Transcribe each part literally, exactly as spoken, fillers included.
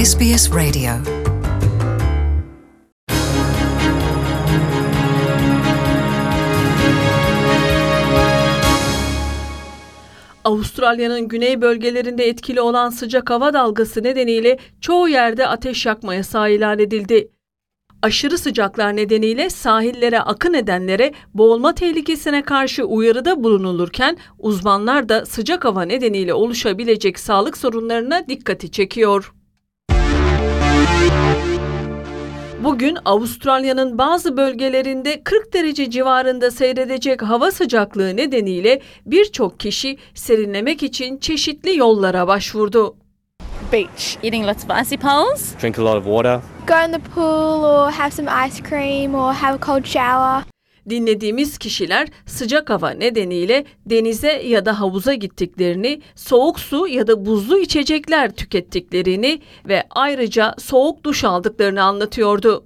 S B S Radio. Avustralya'nın güney bölgelerinde etkili olan sıcak hava dalgası nedeniyle çoğu yerde ateş yakma yasağı ilan edildi. Aşırı sıcaklar nedeniyle sahillere akın edenlere boğulma tehlikesine karşı uyarıda bulunulurken uzmanlar da sıcak hava nedeniyle oluşabilecek sağlık sorunlarına dikkati çekiyor. Bugün Avustralya'nın bazı bölgelerinde kırk derece civarında seyredecek hava sıcaklığı nedeniyle birçok kişi serinlemek için çeşitli yollara başvurdu. Beach, eating lots of icy poles. Drink a lot of water. Go in the pool or have some ice cream or have a cold shower. Dinlediğimiz kişiler sıcak hava nedeniyle denize ya da havuza gittiklerini, soğuk su ya da buzlu içecekler tükettiklerini ve ayrıca soğuk duş aldıklarını anlatıyordu.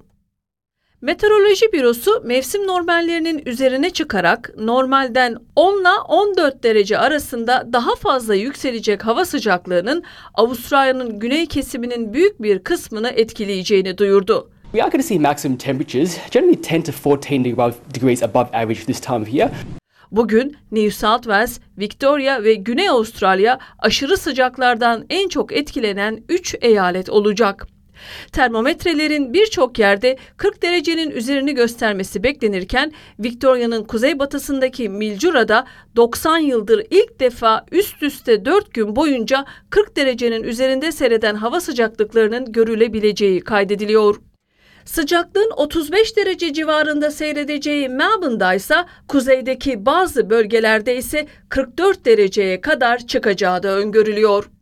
Meteoroloji Bürosu mevsim normallerinin üzerine çıkarak normalden on ile on dört derece arasında daha fazla yükselecek hava sıcaklığının Avustralya'nın güney kesiminin büyük bir kısmını etkileyeceğini duyurdu. We are going to see maximum temperatures generally ten to fourteen degrees above average this time of year. Bugün New South Wales, Victoria ve Güney Avustralya aşırı sıcaklardan en çok etkilenen üç eyalet olacak. Termometrelerin birçok yerde kırk derecenin üzerini göstermesi beklenirken Victoria'nın kuzeybatısındaki Mildura'da doksan yıldır ilk defa üst üste dört gün boyunca kırk derecenin üzerinde seyreden hava sıcaklıklarının görülebileceği kaydediliyor. Sıcaklığın otuz beş derece civarında seyredeceği Melbourne'da ise kuzeydeki bazı bölgelerde ise kırk dört dereceye kadar çıkacağı da öngörülüyor.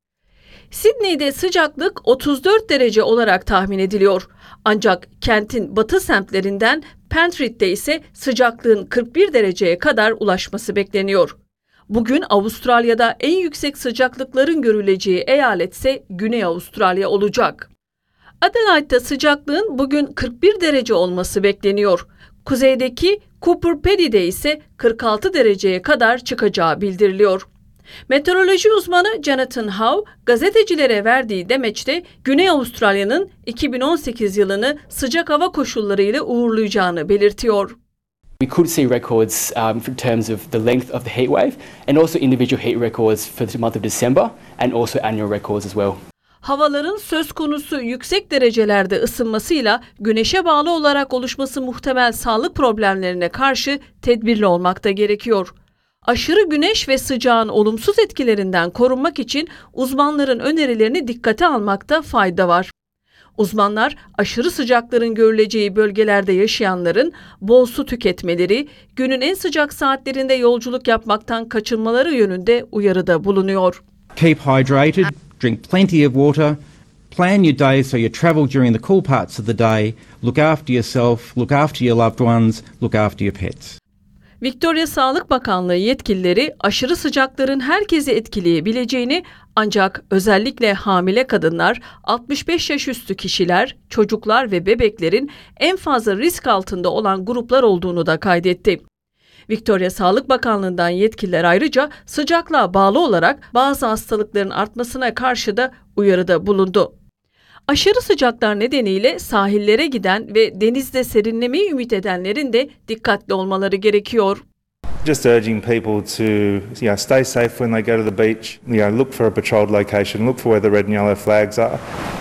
Sydney'de sıcaklık otuz dört derece olarak tahmin ediliyor. Ancak kentin batı semtlerinden Penrith'te ise sıcaklığın kırk bir dereceye kadar ulaşması bekleniyor. Bugün Avustralya'da en yüksek sıcaklıkların görüleceği eyalet ise Güney Avustralya olacak. Adelaide'da sıcaklığın bugün kırk bir derece olması bekleniyor. Kuzeydeki Cooper Pedy ise kırk altı dereceye kadar çıkacağı bildiriliyor. Meteoroloji uzmanı Jonathan Howe, gazetecilere verdiği demeçte Güney Avustralya'nın iki bin on sekiz yılını sıcak hava koşullarıyla uğurlayacağını belirtiyor. We could see records um, in terms of the length of the heat wave and also individual heat records for the month of December and also annual records as well. Havaların söz konusu yüksek derecelerde ısınmasıyla güneşe bağlı olarak oluşması muhtemel sağlık problemlerine karşı tedbirli olmak da gerekiyor. Aşırı güneş ve sıcağın olumsuz etkilerinden korunmak için uzmanların önerilerini dikkate almakta fayda var. Uzmanlar aşırı sıcakların görüleceği bölgelerde yaşayanların bol su tüketmeleri, günün en sıcak saatlerinde yolculuk yapmaktan kaçınmaları yönünde uyarıda bulunuyor. Keep hydrated, drink plenty of water, plan your day so you travel during the cool parts of the day, look after yourself, look after your loved ones, look after your pets. Victoria Sağlık Bakanlığı yetkilileri aşırı sıcakların herkesi etkileyebileceğini ancak özellikle hamile kadınlar, altmış beş yaş üstü kişiler, çocuklar ve bebeklerin en fazla risk altında olan gruplar olduğunu da kaydetti. Victoria Sağlık Bakanlığı'ndan yetkililer ayrıca sıcaklığa bağlı olarak bazı hastalıkların artmasına karşı da uyarıda bulundu. Aşırı sıcaklar nedeniyle sahillere giden ve denizde serinlemeyi ümit edenlerin de dikkatli olmaları gerekiyor. Just urging people to, you know, stay safe when they go to the beach. You know, look for a patrolled location, look for where the red and yellow flags are.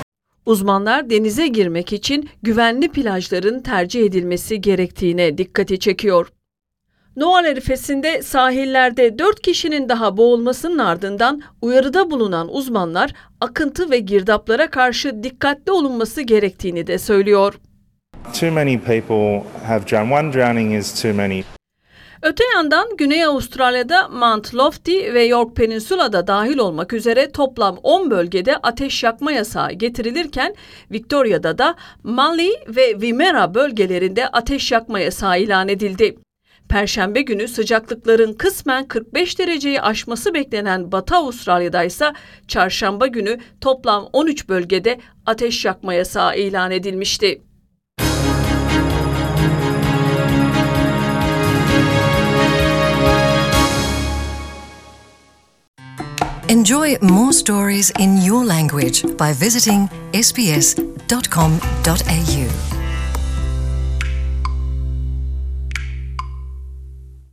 Uzmanlar denize girmek için güvenli plajların tercih edilmesi gerektiğine dikkati çekiyor. Noel arifesinde sahillerde dört kişinin daha boğulmasının ardından uyarıda bulunan uzmanlar akıntı ve girdaplara karşı dikkatli olunması gerektiğini de söylüyor. Too many people have drowned. One drowning is too many. Öte yandan Güney Avustralya'da Mount Lofty ve York Peninsula'da dahil olmak üzere toplam on bölgede ateş yakma yasağı getirilirken Victoria'da da Mallee ve Wimmera bölgelerinde ateş yakma yasağı ilan edildi. Perşembe günü sıcaklıkların kısmen kırk beş dereceyi aşması beklenen Batı Avustralya'da ise çarşamba günü toplam on üç bölgede ateş yakma yasağı ilan edilmişti. Enjoy more stories in your language by visiting s b s dot com dot a u.